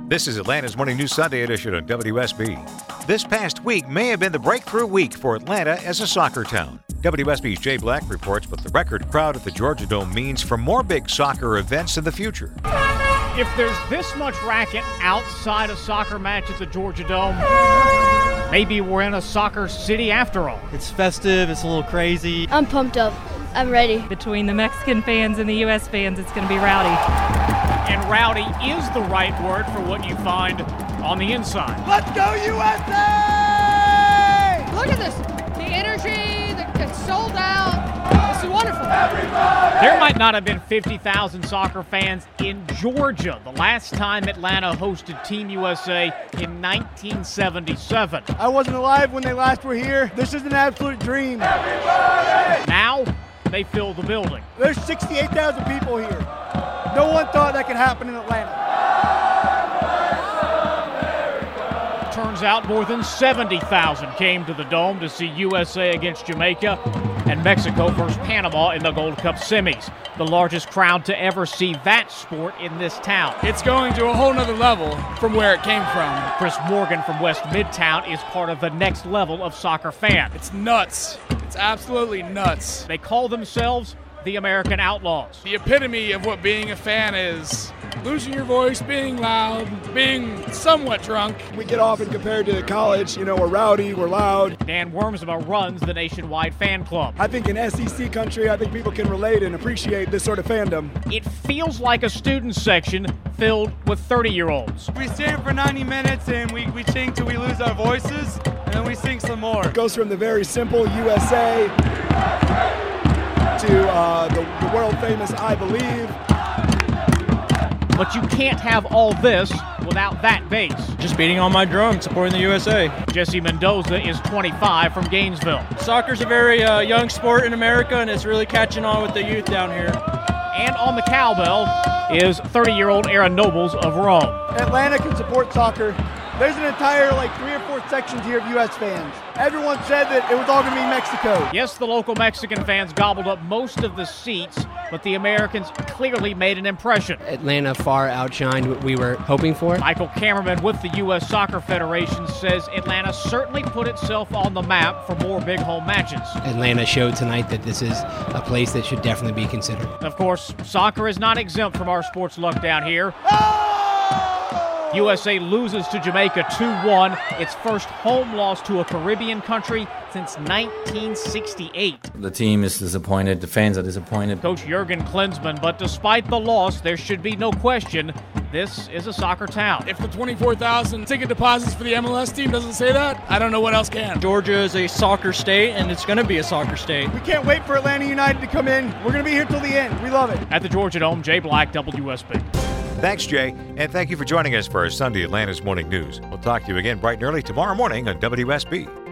This is Atlanta's Morning News Sunday edition on WSB. This past week may have been the breakthrough week for Atlanta as a soccer town. WSB's Jay Black reports what the record crowd at the Georgia Dome means for more big soccer events in the future. If there's this much racket outside a soccer match at the Georgia Dome, maybe we're in a soccer city after all. It's festive, it's a little crazy. I'm pumped up. I'm ready. Between the Mexican fans and the U.S. fans, it's going to be rowdy. And rowdy is the right word for what you find on the inside. Let's go USA! Look at this. The energy, it's sold out. This is wonderful. There might not have been 50,000 soccer fans in Georgia the last time Atlanta hosted Team USA in 1977. I wasn't alive when they last were here. This is an absolute dream. Everybody! Now they fill the building. There's 68,000 people here. No one thought that could happen in Atlanta. Turns out more than 70,000 came to the Dome to see USA against Jamaica and Mexico versus Panama in the Gold Cup semis. The largest crowd to ever see that sport in this town. It's going to a whole nother level from where it came from. Chris Morgan from West Midtown is part of the next level of soccer fan. It's nuts. It's absolutely nuts. They call themselves the American Outlaws. The epitome of what being a fan is. Losing your voice, being loud, being somewhat drunk. We get often compared to college. We're rowdy, we're loud. Dan Wormsma runs the nationwide fan club. I think in SEC country, I think people can relate and appreciate this sort of fandom. It feels like a student section filled with 30-year-olds. We stand for 90 minutes and we sing till we lose our voices, and then we sing some more. It goes from the very simple USA to the world-famous I Believe. But you can't have all this without that bass. Just beating on my drum, supporting the USA. Jesse Mendoza is 25 from Gainesville. Soccer's a very young sport in America, and it's really catching on with the youth down here. And on the cowbell is 30-year-old Aaron Nobles of Rome. Atlanta can support soccer. There's an entire 3 or 4 sections here of U.S. fans. Everyone said that it was all going to be Mexico. Yes, the local Mexican fans gobbled up most of the seats, but the Americans clearly made an impression. Atlanta far outshined what we were hoping for. Michael Kammerman with the U.S. Soccer Federation says Atlanta certainly put itself on the map for more big home matches. Atlanta showed tonight that this is a place that should definitely be considered. Of course, soccer is not exempt from our sports luck down here. USA loses to Jamaica 2-1, its first home loss to a Caribbean country since 1968. The team is disappointed, the fans are disappointed. Coach Jurgen Klinsmann, but despite the loss, there should be no question this is a soccer town. If the 24,000 ticket deposits for the MLS team doesn't say that, I don't know what else can. Georgia is a soccer state, and it's going to be a soccer state. We can't wait for Atlanta United to come in. We're going to be here till the end. We love it. At the Georgia Dome, Jay Black, WSB. Thanks, Jay, and thank you for joining us for our Sunday Atlanta's Morning News. We'll talk to you again bright and early tomorrow morning on WSB.